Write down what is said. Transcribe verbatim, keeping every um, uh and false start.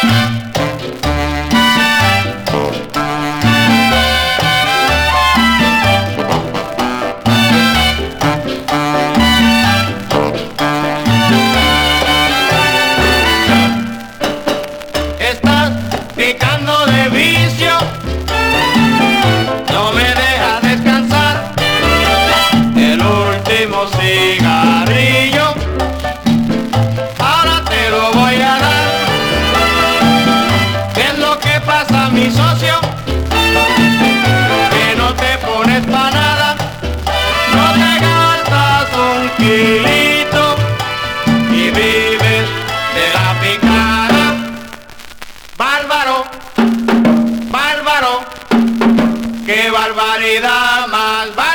Estás picando de vicio, no me dejas descansar. El último cigarrillo, ahora te lo voy a dar. ¿Qué es lo que pasa, mi socio? Que no te pones pa' nada, no te gastas un kilito y vives de la picada. Bárbaro, bárbaro, qué barbaridad más bárbara.